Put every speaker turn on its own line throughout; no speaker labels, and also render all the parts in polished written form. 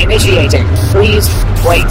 Initiating. Please wait.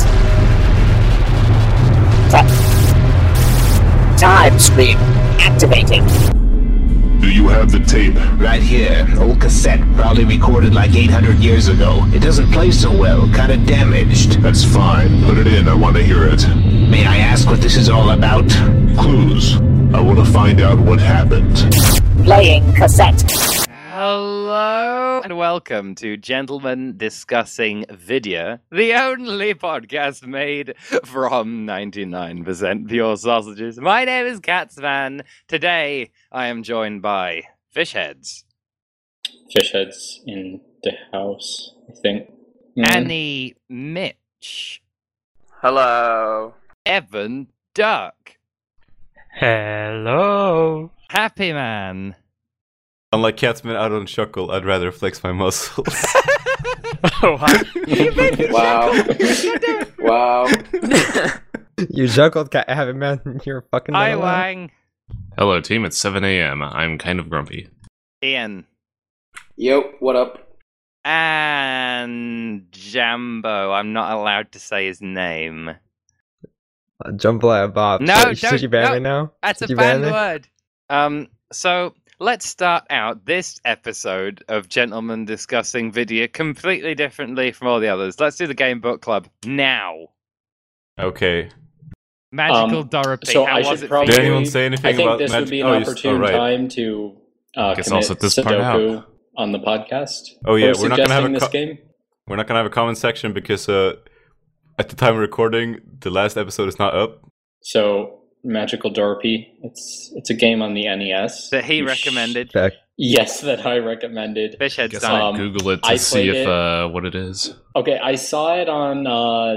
Time stream activating.
Do you have the tape?
Right here. Old cassette. Probably recorded like 800 years ago. It doesn't play so well. Kinda damaged.
That's fine. Put it in. I want to hear it.
May I ask what this is all about?
Clues. I want to find out what happened.
Playing cassette.
Hello and welcome to Gentlemen Discussing Video, the only podcast made from 99% pure sausages. My name is Catsman. Today I am joined by Fishheads.
Fishheads in the house, I think.
Annie Mitch.
Hello.
Evan Duck.
Hello.
Happy Man.
Unlike Catsman, I don't chuckle. I'd rather flex my muscles.
Oh, hi.
Wow.
You chuckled, Happy Man. You're fucking.
Hi, Wang.
Hello, team. It's 7 a.m. I'm kind of grumpy.
Ian.
Yo, what up?
And Jambo. I'm not allowed to say his name.
Jumbo Bob.
No,
should you ban me now?
That's
Should
a
you ban
banned
me?
word. So let's start out this episode of Gentlemen Discussing Video completely differently from all the others. Let's do the Game Book Club now.
Okay.
Magical Dorothy.
So
how
I
was
should
it
probably.
for
Did
you?
anyone say anything
I think
about
this would be an opportune time to
Guess
commit
I'll set this part
Sudoku
out.
on the podcast.
Oh yeah,
for
we're not gonna have
suggesting
a
this game.
we're not gonna have a comment section because at the time of recording, the last episode is not up.
So Magical Dorothy. It's a game on the NES
That he recommended.
Yes, that I recommended.
Fishhead's
Guess
done.
I'll Google it to
I
see
played
if what it is.
Okay, I saw it on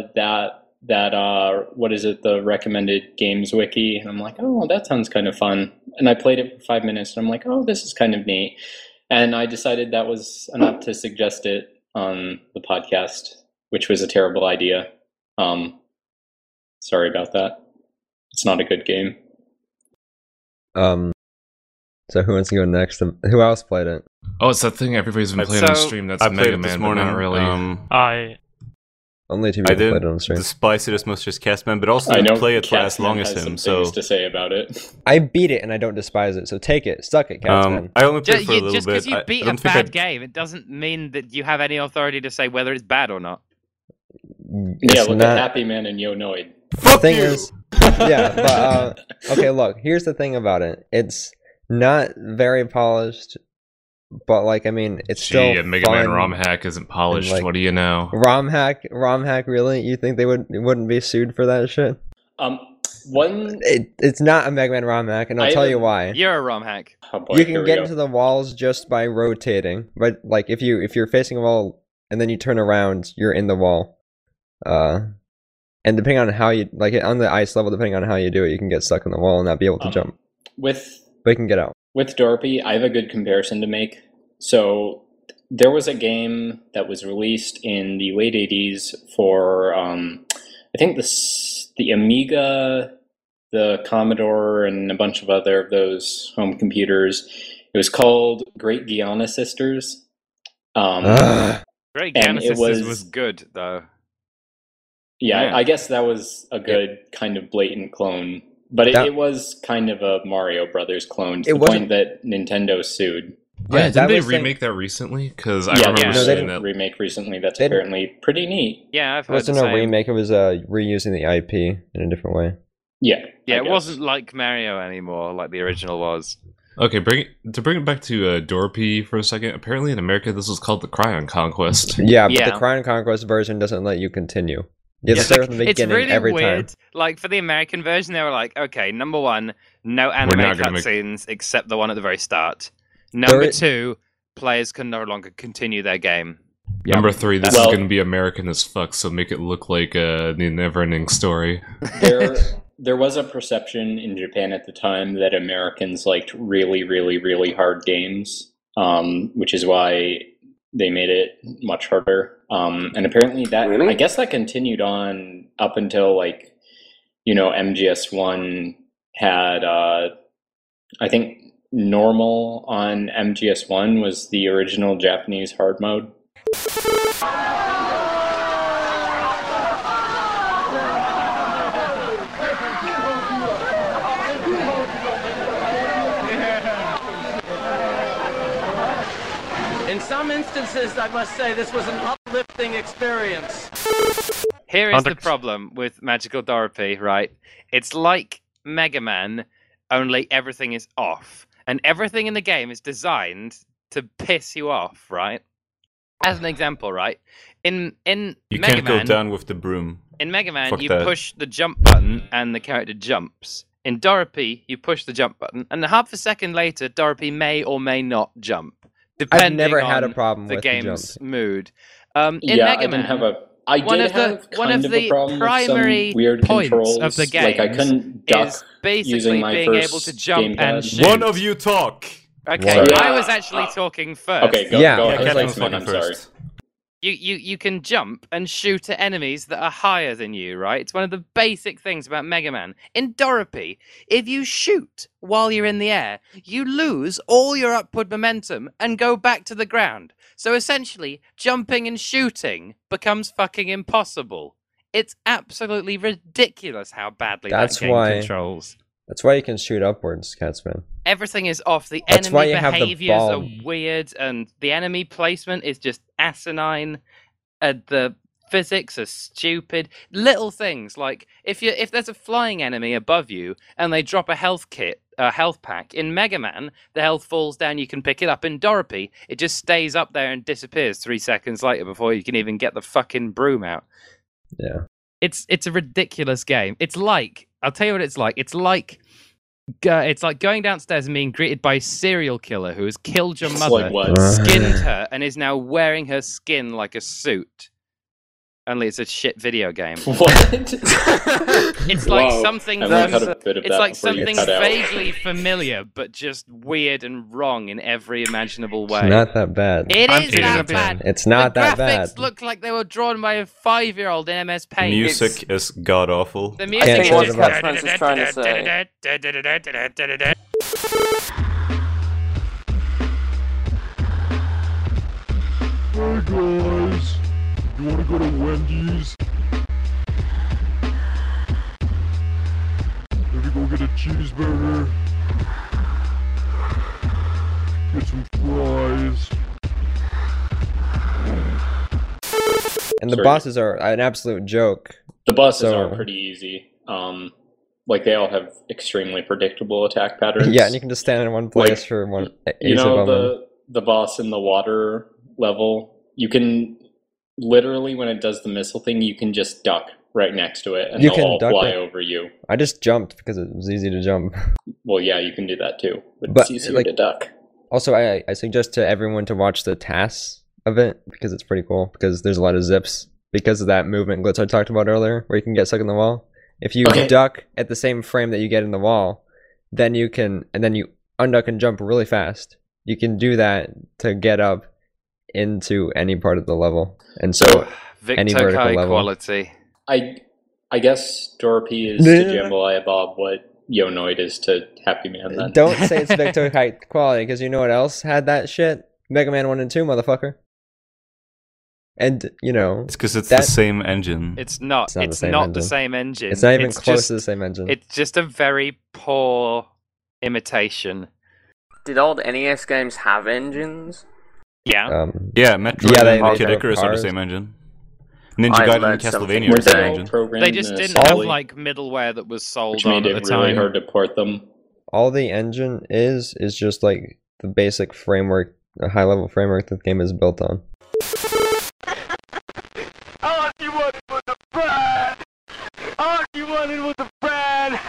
that what is it, the recommended games wiki, and I'm like, oh, that sounds kind of fun. And I played it for 5 minutes, and I'm like, oh, this is kind of neat. And I decided that was enough to suggest it on the podcast, which was a terrible idea. Sorry about that. It's not a good game.
So who wants to go next? Who else played it?
Oh, it's that thing everybody's been playing on
So,
stream. That's
I played
Mega
it this
Man,
morning.
but not really.
Only two
I
people played
didn't
it on stream.
despise it as much as Catman, but also
I
didn't
know
play it for as
Catsman
long as
has
him.
some
So
things to say about it.
I beat it and I don't despise it. So take it, suck it, Catsman.
I only played
Just
for a little bit.
because you beat
I
a
don't think
bad game, it doesn't mean that you have any authority to say whether it's bad or not.
Yeah,
It's
look
not-
at Happy Man and Yonoid.
The thing is, yeah, but okay. Look, here's the thing about it. It's not very polished, but like, I mean, it's still
a Mega Man
fun.
ROM hack isn't polished.
like-
What do you know?
ROM hack, really? You think they wouldn't be sued for that shit?
One.
It's not a Mega Man ROM hack, and I'll
I
tell you
haven't-
why.
You're a ROM hack.
Oh boy,
You
here
can
we
get
go.
into the walls just by rotating, but like if you're facing a wall and then you turn around, you're in the wall. And depending on how you like it on the ice level, depending on how you do it, you can get stuck in the wall and not be able to jump. But you can get out.
With Dorpy, I have a good comparison to make. So there was a game that was released in the late 80s for, I think the Amiga, the Commodore, and a bunch of other of those home computers. It was called Great Gianna Sisters.
Great
And it
Genesis was
was-
good, though.
Yeah,
Yeah.
I guess that was a good kind of blatant clone. But
That-
it was kind of a Mario Brothers clone to
It
the
wasn't-
point that Nintendo sued.
Yeah,
that
didn't they
was saying-
remake that recently? Because I
Yeah,
remember
yeah.
No, they
seeing
didn't
that.
remake recently that's
They didn't-
apparently pretty neat.
Yeah, I've
It
heard
wasn't
the
a
same.
remake; it was reusing the IP in a different way.
Yeah.
Yeah,
I
it
guess.
wasn't like Mario anymore, like the original was.
Okay, bring it back to Dorpy for a second. Apparently, in America, this was called the Cryon Conquest.
Yeah, but
Yeah.
the Crown Conquest version doesn't let you continue. You have to
It's
start
like-
from the
it's
beginning
really
every
weird.
time.
Like for the American version, they were like, okay, number one, no
We're
anime
not gonna make-
cutscenes except the one at the very start. Number
There i-
two, players can no longer continue their game.
Number 3, this
Well-
is going to be American as fuck, so make it look like the never-ending story.
There was a perception in Japan at the time that Americans liked really, really, really hard games, which is why they made it much harder. And apparently that,
Really?
I guess that continued on up until like, MGS1 had, I think normal on MGS1 was the original Japanese hard mode.
In some instances, I must say, this was an uplifting experience.
Here is the problem with Magical Dorothy, right? It's like Mega Man, only everything is off. And everything in the game is designed to piss you off, right? As an example, right? In
You
Mega
can't
Man,
go down with the broom.
in Mega Man,
Fuck
you
that.
push the jump button and the character jumps. In Dorothy, you push the jump button, and half a second later, Dorothy may or may not jump, depending
I've never had a
on
problem
the
with the
game's
jump.
mood. In
Yeah,
Mega
I
Man,
didn't have a. I
one
did
of the
have
one
kind
of
of a
the
problem with
primary
some weird
points
controls.
of the game
Like I couldn't duck
is basically
using my
being
first
able to jump
gamepad.
and shoot.
One of you talk!
Okay,
What?
I was actually talking first.
Okay, go
Yeah,
ahead,
I was like
X-Men, I'm sorry.
You can jump and shoot at enemies that are higher than you, right? It's one of the basic things about Mega Man. In Dorothy, if you shoot while you're in the air, you lose all your upward momentum and go back to the ground. So essentially, jumping and shooting becomes fucking impossible. It's absolutely ridiculous how badly
That's
that game
why-
controls.
That's why you can shoot upwards, Catsman.
Everything is off. The
That's why
enemy
you have the
behaviors are
bomb.
weird, and the enemy placement is just asinine. The physics are stupid. Little things like if there's a flying enemy above you and they drop a health pack in Mega Man, the health falls down. You can pick it up. In Dorothy, it just stays up there and disappears 3 seconds later before you can even get the fucking broom out.
Yeah.
It's a ridiculous game. It's like, I'll tell you what it's like. It's like going downstairs and being greeted by a serial killer who has killed your
It's
mother,
like what?
skinned her, and is now wearing her skin like a suit. Only it's a shit video game.
What?
It's like
Whoa.
something.
I might cut a bit of
It's
that
like
before you
something
cut out.
vaguely familiar, but just weird and wrong in every imaginable way.
It's not that bad.
It
I'm
is
feeling
that
it,
bad.
It's not
the
that
graphics
bad.
look like they were drawn by a 5-year-old in MS
The
Paint.
music is god awful.
The
I
music
think
is
what
just
Catsman's is trying to say.
Hey guys, you wanna go to Wendy's? Maybe go get a cheeseburger. Get some fries.
And the
Sorry.
bosses are an absolute joke.
The bosses
So-
are pretty easy. Like they all have extremely predictable attack patterns.
Yeah, and you can just stand in one place
Like,
for one.
You
ace
know
of them.
the boss in the water level. You can literally, when it does the missile thing, you can just duck right next to it, and
You
they'll
can
all
duck
fly
it.
over you.
I just jumped because it was easy to jump.
Well, yeah, you can do that too, but
But,
it's easier
like-
to duck.
Also, I suggest to everyone to watch the TAS event because it's pretty cool. Because there's a lot of zips because of that movement glitch I talked about earlier, where you can get stuck in the wall. If you
Okay.
duck at the same frame that you get in the wall, then you can, and then you unduck and jump really fast. You can do that to get up into any part of the level, and so any
Victor
vertical
high
level.
quality.
I guess Dorothy is to Jambalaya Bob what Yonoid is to Happy Man then.
Don't say it's Victor high quality because you know what else had that shit? Mega Man 1 and 2, motherfucker. And you know,
It's because it's
that-
the same engine.
It's not.
It's not the
It's
same
not
engine.
the same engine.
it's not even
It's
close
just-
to the same engine.
It's just a very poor imitation.
Did old NES games have engines?
Yeah.
Yeah, Metroid
Yeah, they-
and
they
Kid
have
Icarus are the
cars.
same engine. Ninja
I
Gaiden and
learned something
Castlevania are
Were
the
they
same
all
engine.
programmed
They just
in
didn't have
assembly,
like middleware that was sold
which
on
made
at
it
the
really
time.
hard to port them.
All the engine is just like the basic framework, a high level framework that the game is built on.
All you wanted was a friend! All you wanted was a friend!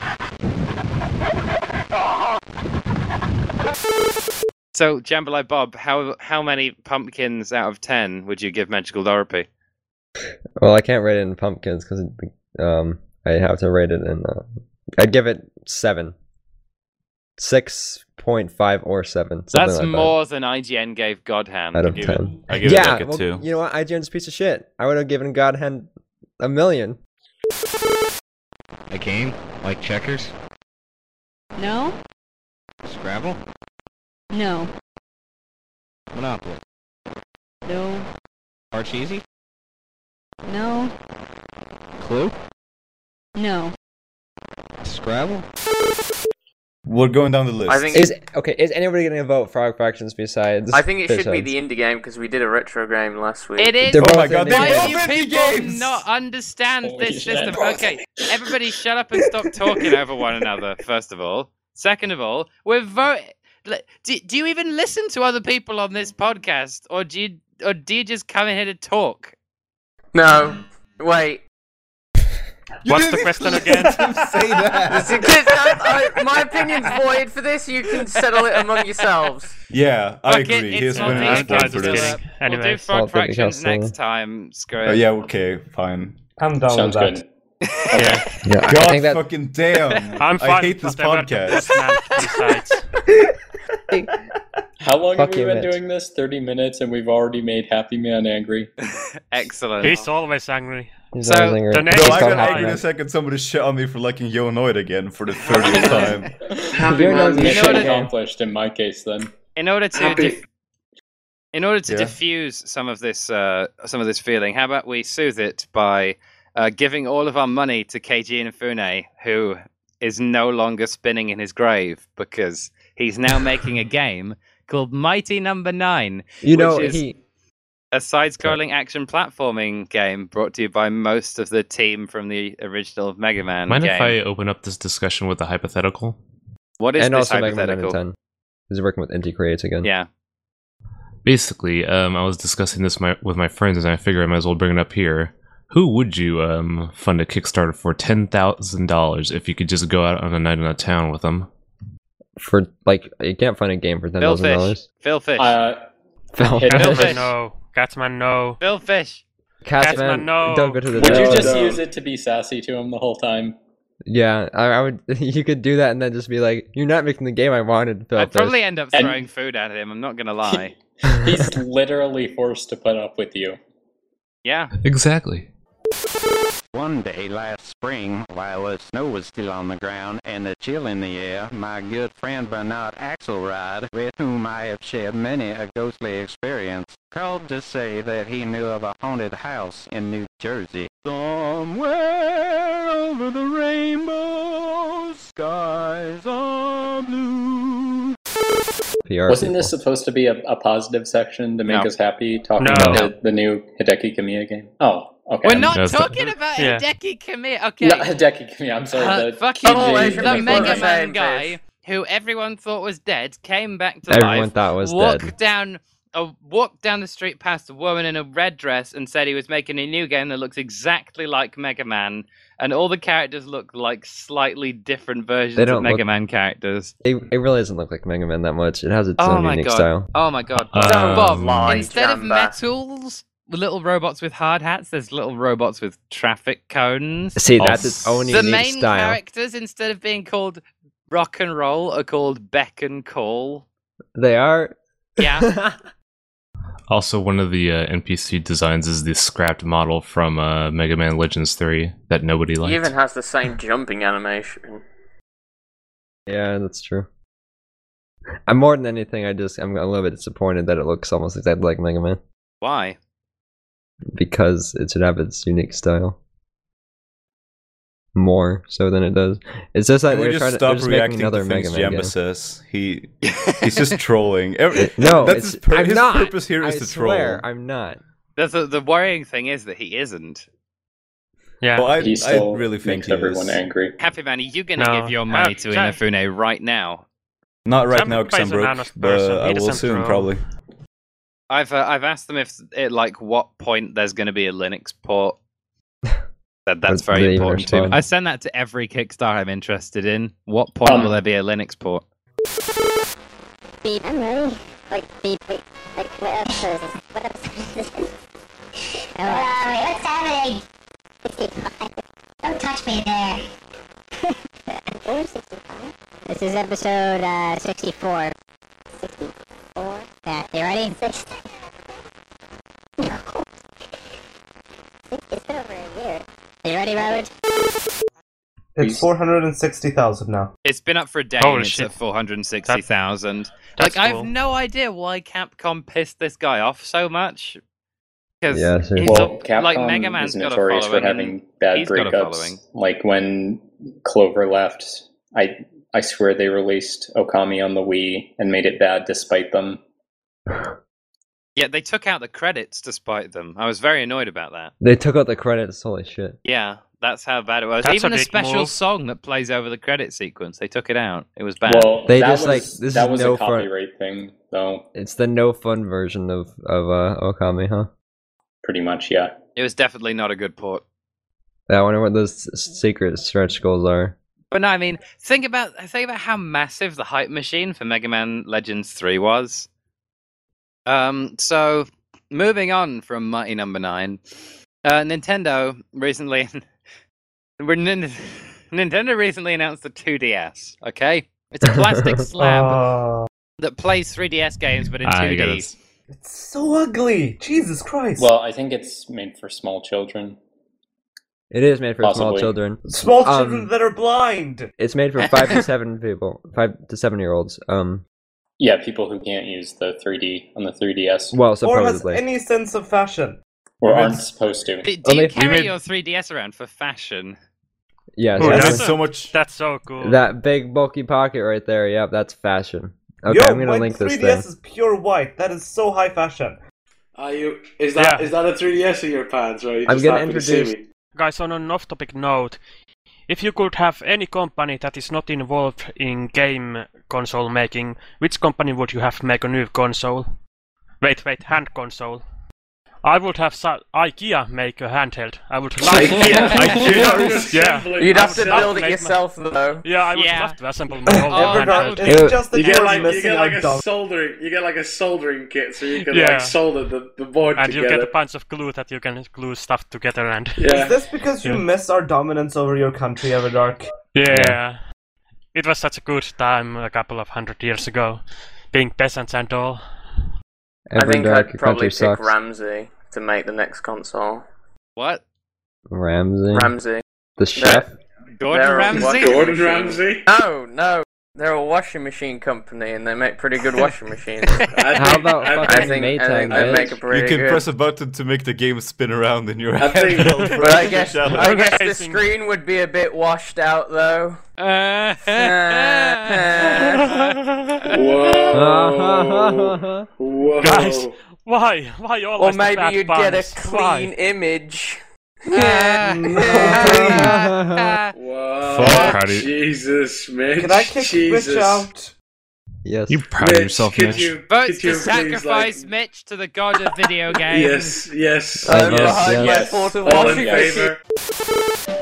So, Jambalaya Bob, how many pumpkins out of 10 would you give Magical Dorothy?
Well, I can't rate it in pumpkins because I have to rate it in. I'd give it 7, 6.5 or 7.
That's
something like
more than IGN gave God Hand.
that out of
give it-
10.
I give it
Yeah,
like a
well,
2.
you know what? IGN's a piece of shit. I would have given God Hand 1,000,000.
A game? Like checkers?
No?
Scrabble?
No.
Monopoly?
No.
Parcheesi?
No.
Clue?
No.
Scrabble?
We're going down the list.
I think
Is anybody going to vote Frog Fractions besides?
I think it should be
Fishheads?
the indie game because we did a retro game last week.
It is.
They're
Oh my
both
God,
indie
they're
Why
games.
do you
both indie
people
games!
not understand
Holy
this
shit.
system? Okay, everybody shut up and stop talking over one another, first of all. Second of all, we're voting. Do you even listen to other people on this podcast? Or do you just come in here to talk?
No, wait.
What's the question again?
Say that.
Because my opinion's void for this. You can settle it among yourselves.
Yeah, I
Fuck it,
agree.
it's
Here's
not
winning
me,
this
I'm
point
just
for this.
kidding. We'll do
Anyways.
Frog
Salt Baby
Fractions
Castle.
next time. Screw
Oh,
it.
yeah, okay, fine.
I'm down
Sounds
with that.
good.
Yeah.
Yeah, I
God
think that
fucking damn.
I'm fine.
I hate this podcast.
How long
Fuck
have we
you,
been
Mitch.
doing this? 30 minutes, and we've already made Happy Man angry.
Excellent.
He's always angry.
he's
So,
always angry.
the
He's
next-
No, I
called
got
Happy
angry in
Man.
a second. Somebody shit on me for liking Yonoid again for the 30th time.
Happy
You're
Man.
not-
Mission
know that-
accomplished in my case, then.
In order to
Happy-
Yeah.
diffuse some of this feeling, how about we soothe it by giving all of our money to Keiji Inafune, who is no longer spinning in his grave because he's now making a game called Mighty Number 9,
You know,
which is
he.
a side-scrolling action platforming game brought to you by most of the team from the original Mega Man
Mind
game.
if I open up this discussion with a hypothetical?
What is
And
this
also Mega Man
hypothetical?
10. He's working with Inti Creates again.
Yeah.
Basically, I was discussing this with my friends, and I figure I might as well bring it up here. Who would you fund a Kickstarter for $10,000 if you could just go out on a night in a town with them?
For, like, you can't find a game for
Phil Fish.
$10,000.
Phil Fish.
Phil
Hit
Phil
it.
Fish.
No. Catsman, no.
Phil Fish.
Catsman,
no.
don't go to the
Would you
devil.
just
no.
use it to be sassy to him the whole time?
Yeah, I would. You could do that and then just be like, "You're not making the game I wanted." Phil
I'd
Fish."
probably end up
And-
throwing food at him, I'm not going to lie.
He's literally forced to put up with you.
Yeah.
Exactly.
One day last spring, while the snow was still on the ground and the chill in the air, my good friend Bernard Axelrod, with whom I have shared many a ghostly experience, called to say that he knew of a haunted house in New Jersey. Somewhere over the rainbow, skies are blue.
PR
Wasn't
people.
this supposed to be a positive section to make
No.
us happy, talking
No.
about the new Hideki Kamiya game? Oh, okay.
We're not
That's the-
talking about
Yeah.
Hideki Kamiya. Okay.
Not Hideki Kamiya, I'm sorry. The
fucking
Oh, I
TJ
should
the
be
Mega
fucking
Man
saying
guy
this.
who everyone thought was dead came back to
Everyone
life.
thought was
walked
dead.
walked down the street past a woman in a red dress and said he was making a new game that looks exactly like Mega Man, and all the characters look like slightly different versions
They
of
don't
Mega
look-
Man characters.
It really doesn't look like Mega Man that much. It has its
Oh
own
my
unique
god!
style.
Oh my god!
Don't
Bob,
lie,
instead of
Jamba.
metals, little robots with hard hats, there's little robots with traffic cones.
See, that's its own
The
unique
main
style.
characters, instead of being called rock and roll, are called Beck and Call.
They are.
Yeah.
Also, one of the NPC designs is the scrapped model from Mega Man Legends 3 that nobody liked.
He even has the same jumping animation.
Yeah, that's true. I'm more than anything. I'm a little bit disappointed that it looks almost exactly like Mega Man
Why?
because it should have its unique style. More so than it does. It's just like
Can we
they're
just
trying to
stop
they're just making
reacting
another
to
Mega
things
Man
Jamba
game.
says? He's just trolling.
No,
that's
I'm
his
not.
purpose here is
I
to
swear,
troll.
I'm not.
The worrying thing is that he isn't.
Yeah.
Well,
He still
I really think
makes
he
everyone
is.
angry.
Happy Man, are you going to
No.
give your money to
Jack-
Inafune right now?
Not right
Sam
now because I'm
plays an
broke,
honest
but
person. He
I will
doesn't
soon
troll.
probably.
I've asked them if at like what point there's going to be a Linux port. Said that's
Did
very
they even
important to me.
respond?
I send that to every Kickstarter I'm interested in. What point will there be a Linux port?
Beep, I'm ready. Like, beep, wait, like, what episode is this? What episode is this? What's happening? 65. Don't touch me there. Or 65? This is episode, 64. 64? Yeah, you ready? 60. No. It's been over a year. You ready, Robert?
It's 460,000 now.
It's been up for a day
Holy
and it's
shit.
at 460,000.
That's
Like, I
cool.
have no idea why Capcom pissed this guy off so much. Because
Yeah, seriously.
Well, Capcom
like Mega Man's
is
got a
notorious
following.
for having bad
he's got a
breakups.
following.
Like when Clover left, I I swear they released Okami on the Wii and made it bad despite them.
Yeah, they took out the credits despite them. I was very annoyed about that.
They took out the credits. Holy shit.
Yeah, that's how bad it was.
That's
Even
a
a
big
special
move.
song that plays over the credit sequence, they took it out. It was bad.
Well,
They
that
just,
was,
like, this
that
is
was
no
a
fun.
copyright thing, though.
It's the no fun version of Okami, huh?
Pretty much, yeah.
It was definitely not a good port.
I wonder what those secret stretch goals are.
But no, I mean, think about how massive the hype machine for Mega Man Legends 3 was. So moving on from Mighty Number 9, Nintendo recently Nintendo recently announced the 2DS. Okay, it's a plastic slab that plays 3DS games, but in 2D.
It's so ugly. Jesus Christ.
Well, I think it's made for small children.
It is made for small
Possibly.
children.
Small children that are blind.
It's made for 5 to 7 people, 5 to 7 year olds.
Yeah, people who can't use the 3D on the 3DS.
Well,
Or has
supposedly.
any sense of fashion.
Or aren't supposed to.
Do you carry your 3DS around for fashion?
Yes.
Oh,
that's
that's so cool.
that big bulky pocket right there. Yep, that's fashion. Okay,
Yo,
I'm gonna
my
link
3DS
this thing.
is pure white. That is so high fashion.
Is that a 3DS in your pants, or are you
I'm
just
gonna
happy to see
introduce-
me?
Guys, on an off-topic note, if you could have any company that is not involved in game console making, which company would you have make a new console? Wait, hand console. I would have IKEA make a handheld. I would love
IKEA?
Yeah.
You'd have to
I would
build it
make
yourself, though.
Yeah, I would love to assemble my whole handheld.
It's just that
You get
you're
like
missing
a
dog.
soldering kit, so you can
Yeah.
like solder the board
And you
together.
get a bunch of glue that you can glue stuff together and...
Is this because you miss our dominance over your country, Everdark?
Yeah. It was such a good time a couple of 100 years ago, being peasants and all.
I think
Everdark,
I'd
your
probably
country
pick
sucks.
Ramsey to make the next console.
What?
Ramsey.
The chef?
Gordon Ramsay?
Gordon Ramsay?
No. They're a washing machine company and they make pretty good washing machines.
How about
I
fucking
think
Maytag,
they make a
bitch?
pretty
You can
good.
press a button to make the game spin around in your
I think-
handheld.
But I guess
challenge.
the screen would be a bit washed out though.
Whoa. Whoa.
Guys, why? Why
Or
always the
maybe
bad
you'd get a
puns?
clean
Why?
image.
Whoa.
Proud of you.
Jesus, Mitch.
Can I kick
Jesus.
Mitch out?
Yes.
You proud of
Mitch,
yourself,
could
Mitch?
you-
Votes
could you
to
please,
sacrifice Mitch to the god of video games.
Yes.
I'm
Yes,
behind
yes.
my thought of
All in
washing machine.
favor?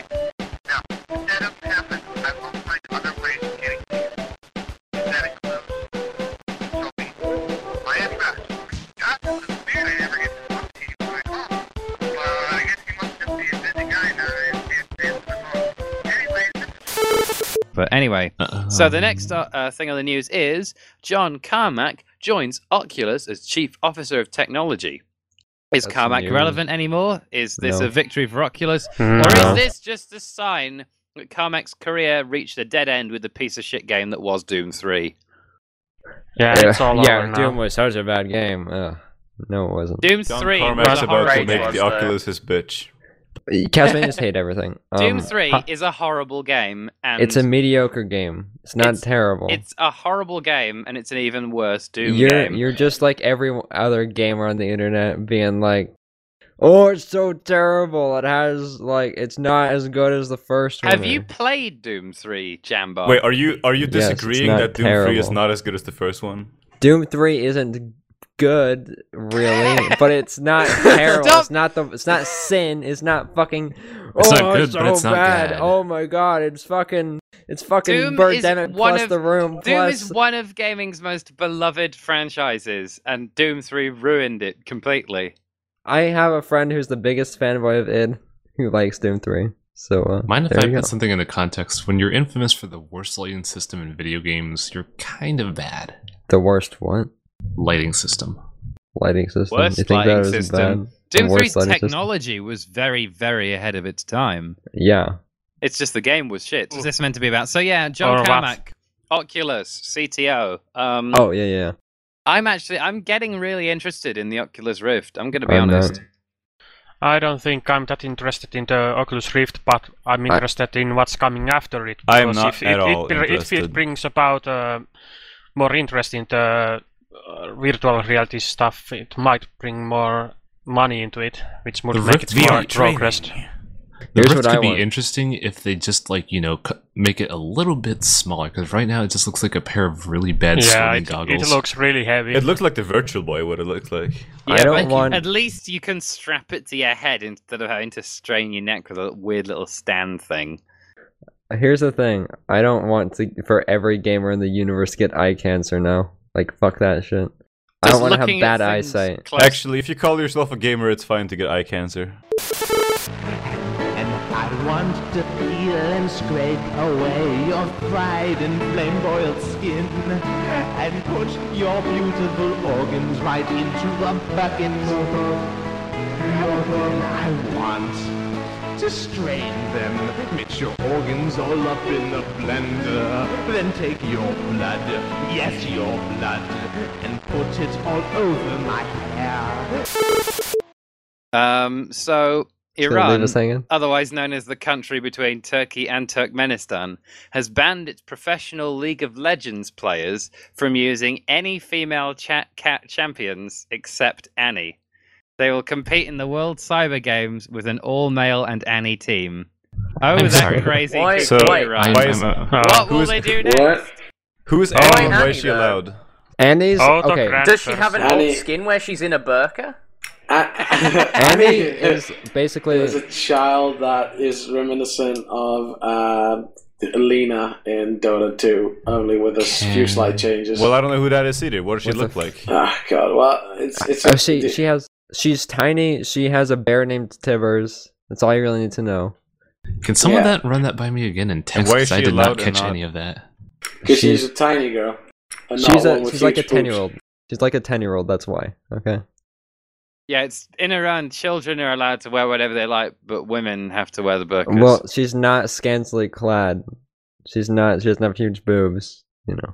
But anyway, so the next thing on the news is John Carmack joins Oculus as Chief Officer of Technology. Is
That's
Carmack
new.
relevant anymore? Is this
No.
a victory for Oculus?
No.
Or is this just a sign that Carmack's career reached a dead end with the piece of shit game that was Doom 3?
Yeah, it's all
yeah,
over now.
Doom was such a bad game. No, it wasn't.
Doom
John
3
Carmack's
was a
about to
horrible
make
game.
the Oculus his bitch.
Castlevanias hate everything.
Doom 3 is a horrible game, and
It's a mediocre game. It's not terrible.
It's a horrible game, and it's an even worse Doom
you're
game.
you're just like every other gamer on the internet, being like, "Oh, it's so terrible. It has like it's not as good as the first one."
Have you played Doom 3, Jambo?
Wait, are you
it's
disagreeing
not
that Doom 3 is
terrible.
not as good as the first one?
Doom 3 isn't good, really, but it's not terrible.
Stop!
It's not sin. It's not fucking.
It's not good,
it's
but
so
it's not
bad.
bad.
Oh my god, it's fucking
Doom
Birdemic
is one
plus
of
the room
Doom
plus.
is one of gaming's most beloved franchises, and Doom 3 ruined it completely.
I have a friend who's the biggest fanboy of id who likes Doom 3. So
Mind if
there
I
you
put
go.
something into context? When you're infamous for the worst lighting system in video games, you're kind of bad.
The worst what?
Lighting system.
Lighting system.
Worst
you think
lighting
that was
system.
bad? The
Doom
worst
3's
lighting system?
technology was very, very ahead of its time.
Yeah.
It's just the game was shit. What's this meant to be about? So yeah,
Or
John
what?
Carmack, Oculus, CTO.
Oh yeah.
I'm getting really interested in the Oculus Rift. I'm going to be
I'm not.
honest.
I don't think I'm that interested in the Oculus Rift, but I'm interested in what's coming after it.
I am
because
not at all
if
interested.
it brings about more interest in the virtual reality stuff, it might bring more money into it, which would
The
make
Rift
it more
VR
progressed.
The
Here's
Rift
what I
could be
want.
interesting if they just make it a little bit smaller, because right now it just looks like a pair of really bad swimming goggles.
It looks really heavy.
It looks like the Virtual Boy, what it looks like.
I don't want.
At least you can strap it to your head instead of having to strain your neck with a weird little stand thing.
Here's the thing. I don't want for every gamer in the universe to get eye cancer now. Like, fuck that shit. I don't want to have bad eyesight.
Actually, if you call yourself a gamer, it's fine to get eye cancer.
I want to feel and scrape away your pride and flame-boiled skin and put your beautiful organs right into the bucket. I want to strain them, mix your organs all up in the blender, then take your blood, yes, your blood, and put it all over my hair.
So
leave
Iran,
us hanging?
otherwise known as the country between Turkey and Turkmenistan, has banned its professional League of Legends players from using any female champions except Annie. They will compete in the World Cyber Games with an all-male and Annie team. Oh,
I'm
that
sorry.
crazy
Why-
people,
why-
Iran.
What
will they do next?
Who's
Why
Annie and why
Annie,
is she
though?
allowed?
Annie's okay.
Does she have an
Annie-
old skin where she's in a burqa?
Annie is basically
There's a child that is reminiscent of Alina in Dota 2, only with a few slight changes.
Well, I don't know who that is either. What does she look like?
Ah, God. Well, it's.
Oh, she's tiny. She has a bear named Tibbers. That's all you really need to know.
Can someone run that by me again in text?
why is
'Cause I
she
did
allowed
not
or
catch
not?
any of that.
Because she's a tiny girl. And not
She's
one with
like a
huge
10-year-old. She's like a 10-year-old. That's why. Okay.
Yeah, it's in Iran. Children are allowed to wear whatever they like, but women have to wear the burqas.
Well, she's not scantily clad. She's not. She doesn't have huge boobs. You know.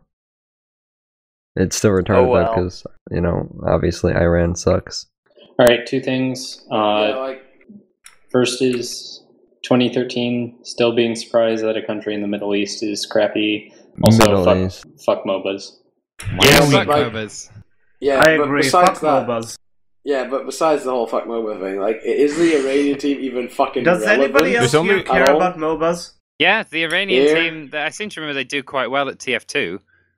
It's still retarded
Oh, well.
because obviously Iran sucks.
All right, two things. First is 2013, still being surprised that a country in the Middle East is crappy. Also,
Middle East.
fuck MOBAs.
Yeah,
fuck
MOBAs.
Yeah,
I
but
agree.
besides
Fuck
that,
MOBAs.
Yeah, but besides the whole fuck MOBA thing, like, is the Iranian team even fucking
Does
relevant?
anybody else here care
at all?
about MOBAs?
Yeah, the Iranian
Yeah.
team, I seem to remember they do quite well at TF2.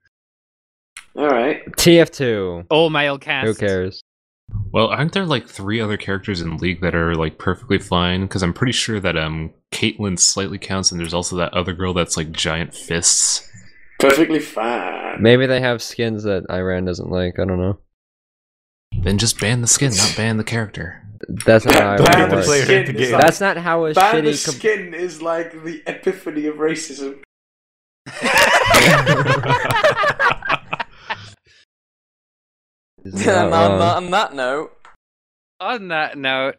Alright.
TF2.
All male cast.
Who cares?
Well, aren't there like 3 other characters in League that are like perfectly fine? Because I'm pretty sure that Caitlyn slightly counts, and there's also that other girl that's like giant fists.
Perfectly fine.
Maybe they have skins that Iran doesn't like. I don't know.
Then just ban the skin, not ban the character.
That's not how
Ban
it
the
works.
skin is like-
That's not how a
Ban the
shitty.
skin is like the epiphany of racism.
On that note.
On that note,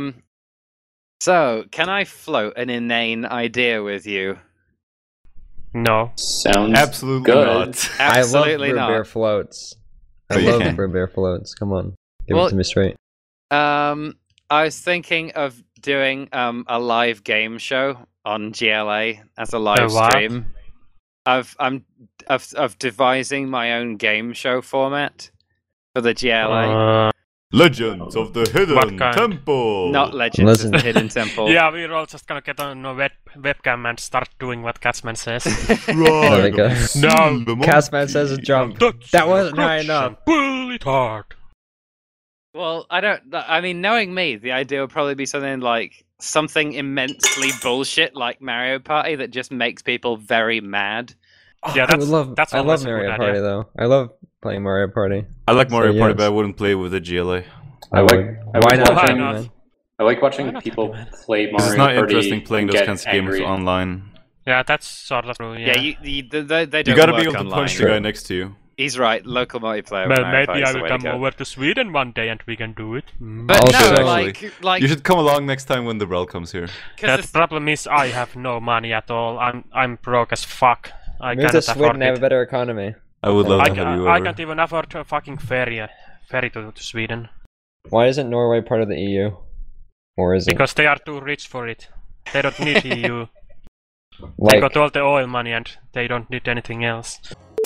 so can I float an inane idea with you?
No.
Sounds
absolutely
good.
not.
Absolutely
I love
not.
Brew Beer floats. I
Oh,
love
yeah.
Brew Beer floats. Come on, give
Well,
it to me straight.
I was thinking of doing a live game show on GLA as a live
what?
stream. I'm devising my own game show format for the GLA.
Legends of the Hidden
What kind?
Temple.
Not Legends of the Hidden Temple.
Yeah, we're all just gonna get on a webcam and start doing what Catsman says.
There we go.
No.
Castman says a jump. That wasn't high enough.
Pull it hard.
Well, I mean, knowing me, the idea would probably be something like something immensely bullshit like Mario Party that just makes people very mad.
Yeah,
I would love.
that's
I
always
love
a good
Mario
idea.
Party though. I love playing Mario Party.
I like Mario
So,
Party,
yes.
but I wouldn't play with the GLA.
I like.
Why not?
Why
Johnny,
not?
man?
I like watching people play Mario
It's not
Party
interesting playing
and
those
get
kinds of games
angry.
online.
Yeah, that's sort of true.
Yeah,
Yeah.
they don't
You gotta
work
be able to
online.
punch the guy next to you.
He's right. Local multiplayer.
Well,
Mario
maybe
Party is
I
the
will
way to
come
go.
over to Sweden one day and we can do it.
But
Also,
no,
actually,
like
You should come along next time when the Rel comes here.
The problem is I have no money at all. I'm broke as fuck. I
Move to
cannot
Sweden
afford
and have a
it.
better economy.
I would love to have you
I
over.
can't even afford a fucking ferry to Sweden.
Why isn't Norway part of the EU? Or is it?
Because they are too rich for it. They don't need EU. They
Like,
got all the oil money and they don't need anything else.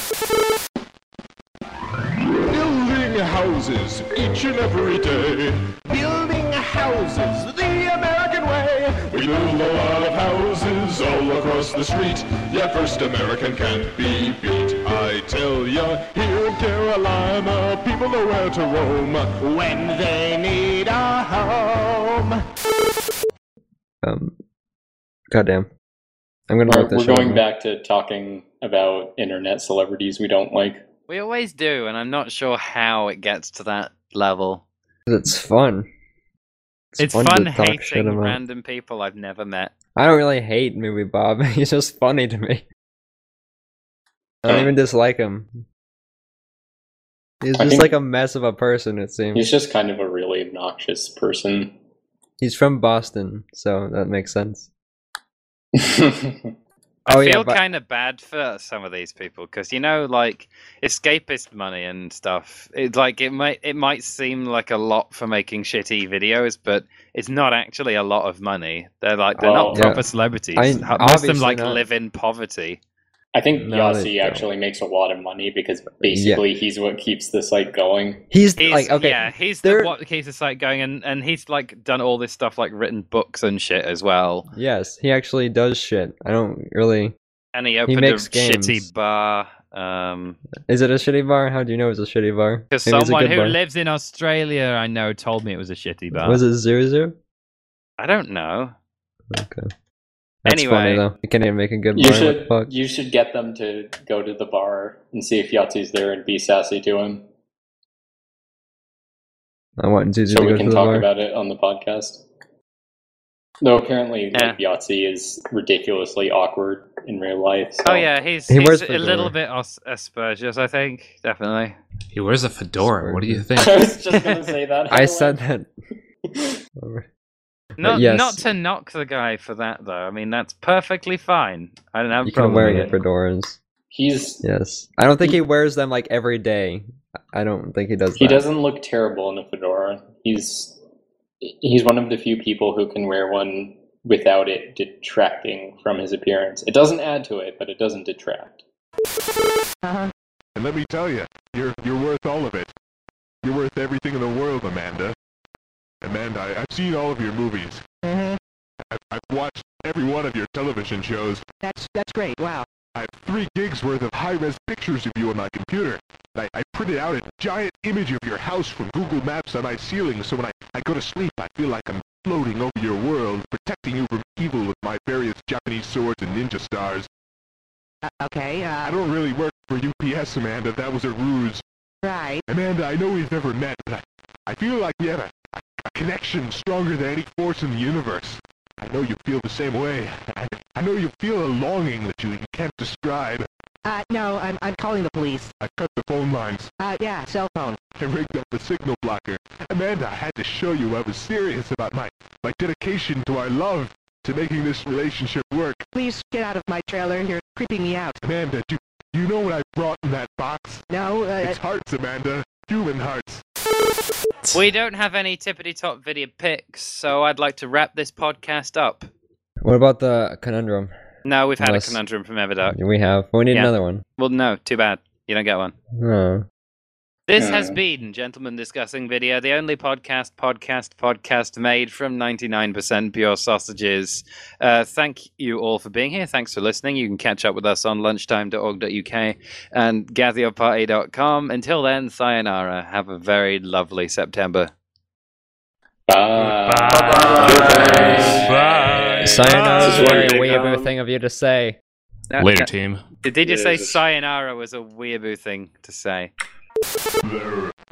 Building houses each and every day. Building houses the American way. We build a lot of houses all across the street. Yeah, First American can't be beat. I tell ya, here in Carolina, people know where to roam when they need a home.
goddamn. I'm gonna look this
We're
shit
going
up.
back to talking about internet celebrities we don't like.
We always do, and I'm not sure how it gets to that level.
It's fun.
It's
fun
fun
to talk shit
hating
about.
random people I've never met.
I don't really hate Movie Bob. He's just funny to me. I don't even dislike him. He's
I
just
think-
like a mess of a person, it seems.
He's just kind of a really obnoxious person.
He's from Boston, so that makes sense.
I
Oh, yeah,
feel
but-
kind of bad for some of these people because like escapist money and stuff. It's like it might seem like a lot for making shitty videos, but it's not actually a lot of money. They're not
Oh.
proper
Yeah.
celebrities.
I-
Most of them
obviously
like
not.
live in poverty.
I think
No, they
Yahtzee
don't.
actually makes a lot of money because basically he's what keeps the site going.
He's like, okay,
yeah, he's
there-
what keeps the site going, and he's like done all this stuff, like written books and shit as well.
yes, he actually does shit. I don't really.
And he opened a
makes
shitty
games.
bar.
Is it a shitty bar? How do you know it's a shitty bar?
Because
Maybe it's a
someone
good
who
bar.
lives in Australia, I know, told me it was a shitty bar.
Was it Zuzu?
I don't know.
Okay. That's
Anyway.
funny though. You can't even make a good
You
bar. What the fuck?
you should get them to go to the bar and see if Yahtzee's there and be sassy to him,
I want Zuzu
so
to
we
go
can
to the
talk
bar.
about it on the podcast. Though apparently, like Yahtzee is ridiculously awkward in real life. So.
Oh yeah, he's
He wears
a
fedora.
little bit aspergious, I think, definitely.
He wears a fedora. What do you think?
I was just gonna say that.
I said that.
Not
yes.
not to knock the guy for that though. I mean, that's perfectly fine. I don't have a
You can
problem
wear
with it.
fedoras.
He's
Yes. I don't think he wears them like every day. I don't think he does
he
that.
doesn't look terrible in a fedora. He's one of the few people who can wear one without it detracting from his appearance. It doesn't add to it, but it doesn't detract.
And let me tell you, you're worth all of it. You're worth everything in the world, Amanda. Amanda, I've seen all of your movies. I've watched every one of your television shows.
That's great. Wow.
I have 3 gigs worth of high-res pictures of you on my computer. I printed out a giant image of your house from Google Maps on my ceiling, so when I go to sleep, I feel like I'm floating over your world, protecting you from evil with my various Japanese swords and ninja stars.
Okay.
I don't really work for UPS, Amanda. That was a ruse.
Right.
Amanda, I know we've never met, but I feel like we have a connection stronger than any force in the universe. I know you feel the same way. I know you feel a longing that you can't describe.
No, I'm calling the police.
I cut the phone lines.
Yeah, cell phone.
I rigged up the signal blocker. Amanda, I had to show you I was serious about my dedication to our love, to making this relationship work.
Please get out of my trailer. You're creeping me out.
Amanda, do you know what I brought in that box?
No,
It's hearts, Amanda. Human hearts.
We don't have any tippity top video pics, so I'd like to wrap this podcast up.
What about the conundrum?
No, we've had
Unless-
a conundrum from Everduck.
We have. We need
Yeah.
another one.
Well, no, too bad. You don't get one.
No.
This has been Gentlemen Discussing Video, the only podcast made from 99% pure sausages. Thank you all for being here. Thanks for listening. You can catch up with us on lunchtime.org.uk and gatheryourparty.com. Until then, sayonara. Have a very lovely September.
Bye.
Bye.
Sayonara is a very
Bye.
weird thing of you to say.
Later, team.
Did you
Yeah,
say
it's-
sayonara was a weeaboo thing to say?
There